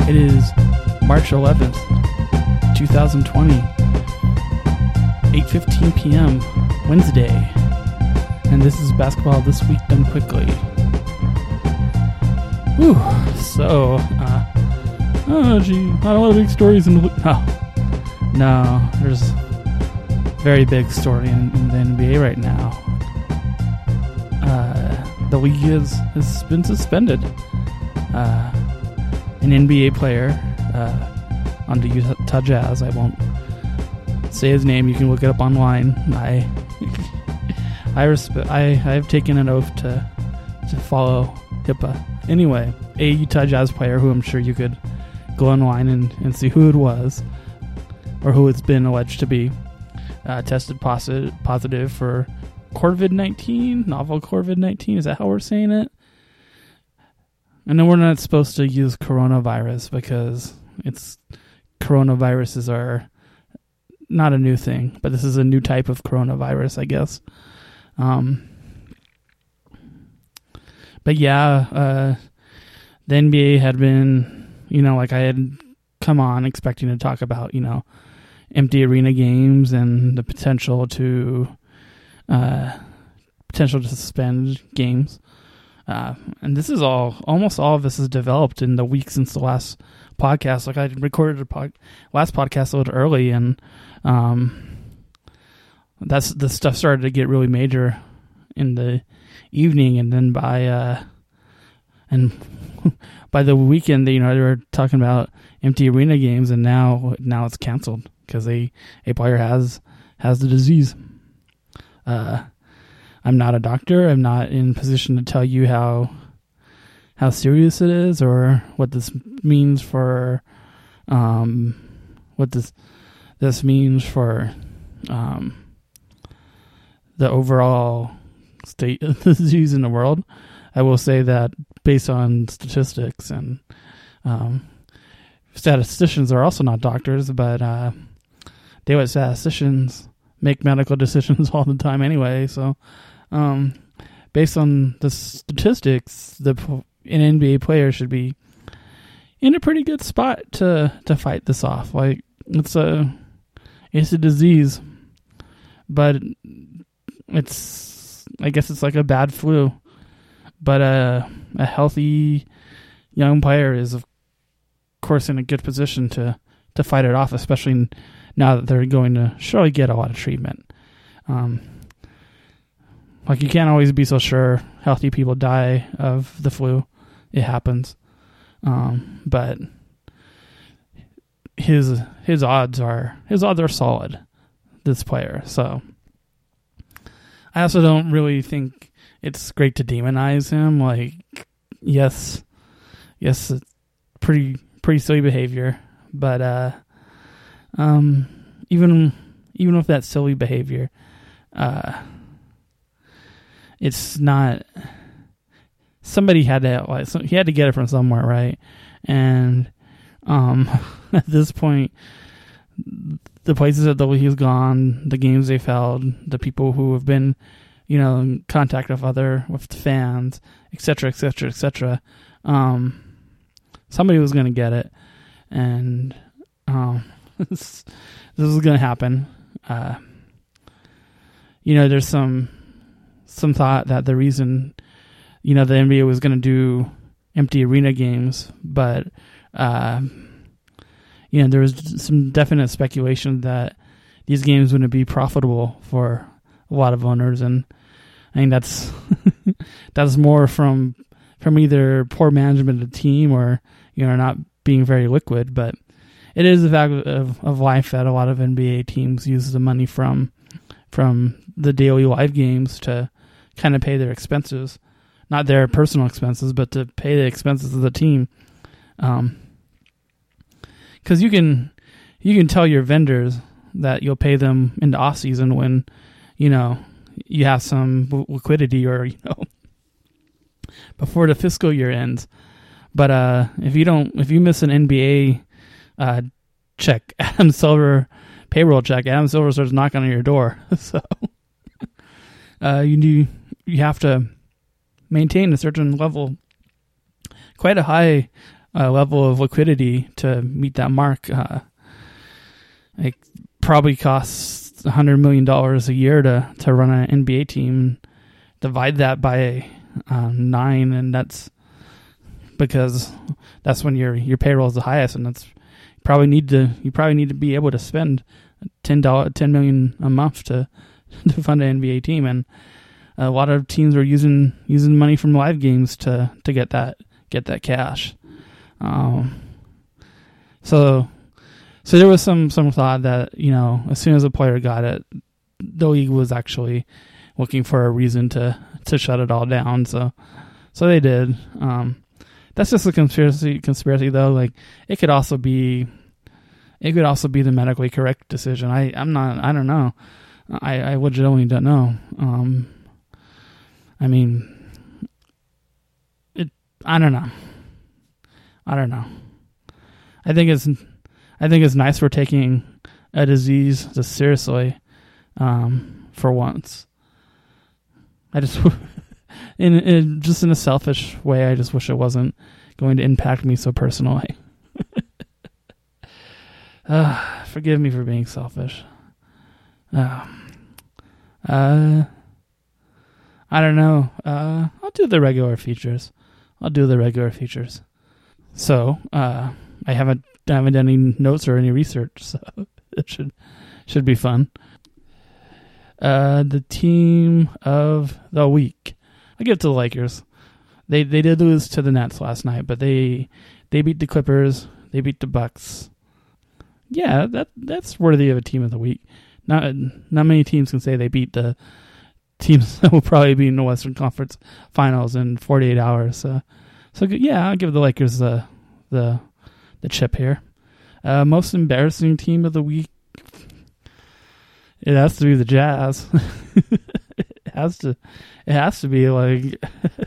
It is March 11th, 2020, 8:15 p.m., Wednesday, and this is Basketball This Week Done Quickly. Whew, so, not a lot of big stories in the week. No, there's a very big story in the NBA right now. The league has been suspended. An NBA player on the Utah Jazz, I won't say his name, you can look it up online. I've taken an oath to follow HIPAA. Anyway, a Utah Jazz player who I'm sure you could go online and see who it was, or who it's been alleged to be, tested positive for COVID-19, novel COVID-19. Is that how we're saying it? I know we're not supposed to use coronavirus because coronaviruses are not a new thing, but this is a new type of coronavirus, I guess. But yeah, the NBA had been, like I had come on expecting to talk about, empty arena games and the potential to suspend games. And this is almost all of this is developed in the week since the last podcast. Like I recorded last podcast a little early, and the stuff started to get really major in the evening, and then by the weekend, they were talking about empty arena games, and now it's canceled because a player has the disease. I'm not a doctor. I'm not in position to tell you how serious it is or what this means for this means for the overall state of the disease in the world. I will say that based on statistics, and statisticians are also not doctors, but daylight statisticians make medical decisions all the time anyway. So based on the statistics, an NBA player should be in a pretty good spot to fight this off. Like it's a disease, but I guess it's like a bad flu. But a healthy young player is, of course, in a good position to fight it off, especially now that they're going to surely get a lot of treatment. Like you can't always be so sure. Healthy people die of the flu. It happens. But his odds are solid, this player. So I also don't really think it's great to demonize him. Like, yes, it's pretty silly behavior. But even with that silly behavior, it's not. Somebody had to he had to get it from somewhere, right? And at this point, the places that the league has gone, the games they've held, the people who have been, in contact with the fans, etc., somebody was going to get it, and this is going to happen. There's some thought that the reason, the NBA was going to do empty arena games, but there was some definite speculation that these games wouldn't be profitable for a lot of owners, and I think that's more from either poor management of the team or not being very liquid. But it is the fact of life that a lot of NBA teams use the money from the daily live games to kind of pay their expenses, not their personal expenses, but to pay the expenses of the team. Because you can tell your vendors that you'll pay them in the off season when you have some liquidity or before the fiscal year ends. But if you miss an NBA check, Adam Silver payroll check, Adam Silver starts knocking on your door. So you have to maintain a certain level, quite a high level of liquidity to meet that mark. It probably costs $100 million a year to run an NBA team. Divide that by 9, and that's because that's when your payroll is the highest, and that's you probably need to be able to spend $10 million a month to fund an NBA team, and a lot of teams are using money from live games to get that cash. So there was some thought that, as soon as a player got it, the league was actually looking for a reason to shut it all down. So they did. That's just a conspiracy though. Like, it could also be the medically correct decision. I don't know. I legitimately don't know. I don't know. I think it's nice we're taking a disease this seriously, for once. I just, in a selfish way, I just wish it wasn't going to impact me so personally. Forgive me for being selfish. I don't know. I'll do the regular features. So, I haven't done any notes or any research, so it should be fun. The team of the week. I give it to the Lakers. They did lose to the Nets last night, but they beat the Clippers. They beat the Bucks. Yeah, that's worthy of a team of the week. Not many teams can say they beat the teams that will probably be in the Western Conference Finals in 48 hours. So yeah, I'll give the Lakers the chip here. Most embarrassing team of the week. It has to be the Jazz. It has to be like.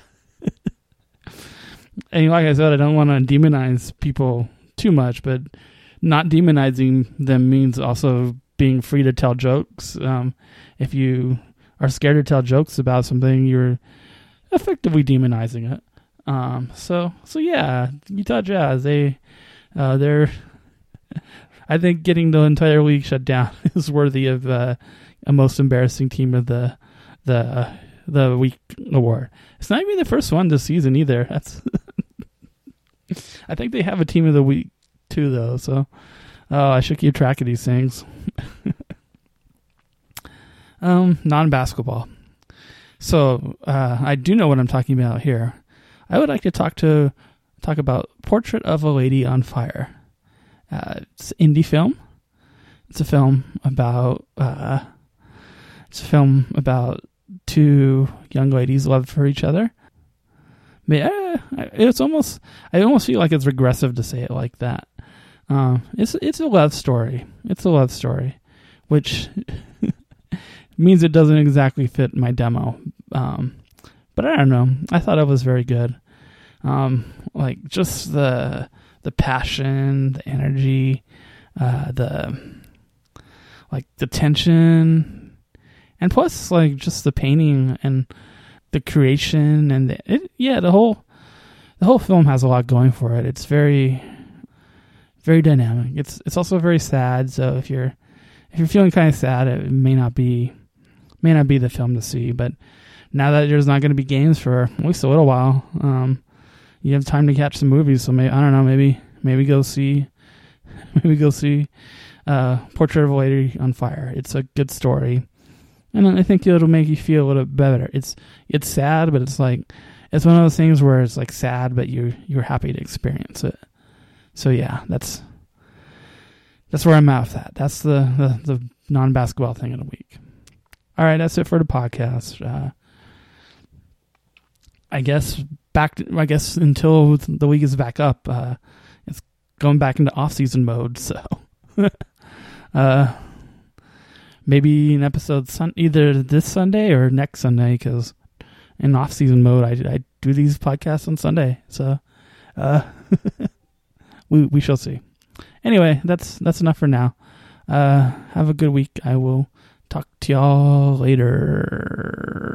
And like I said, I don't want to demonize people too much, but not demonizing them means also being free to tell jokes. If you are scared to tell jokes about something, you're effectively demonizing it. So yeah, Utah Jazz, they're, I think getting the entire league shut down is worthy of a most embarrassing team of the week award. It's not even the first one this season either. That's I think they have a team of the week too, though. So I should keep track of these things. Non-basketball. So I do know what I'm talking about here. I would like to talk about Portrait of a Lady on Fire. It's an indie film. It's a film about two young ladies' love for each other. I almost feel like it's regressive to say it like that. It's a love story. It's a love story, which means it doesn't exactly fit my demo. But I don't know. I thought it was very good. Like just the passion, the energy, the tension, and plus like just the painting and the creation and the whole film has a lot going for it. It's very, very dynamic. It's also very sad. So if you're feeling kind of sad, it may not be the film to see. But now that there's not going to be games for at least a little while, you have time to catch some movies. So maybe go see Portrait of a Lady on Fire. It's a good story, and I think it'll make you feel a little bit better. It's sad, but it's one of those things where it's like sad, but you're happy to experience it. So yeah, that's where I'm at with that. That's the non-basketball thing of the week. All right, that's it for the podcast. I guess until the week is back up, it's going back into off-season mode. So maybe an episode either this Sunday or next Sunday, because in off-season mode I do these podcasts on Sunday. So we shall see. Anyway, that's enough for now. Have a good week. I will talk to y'all later.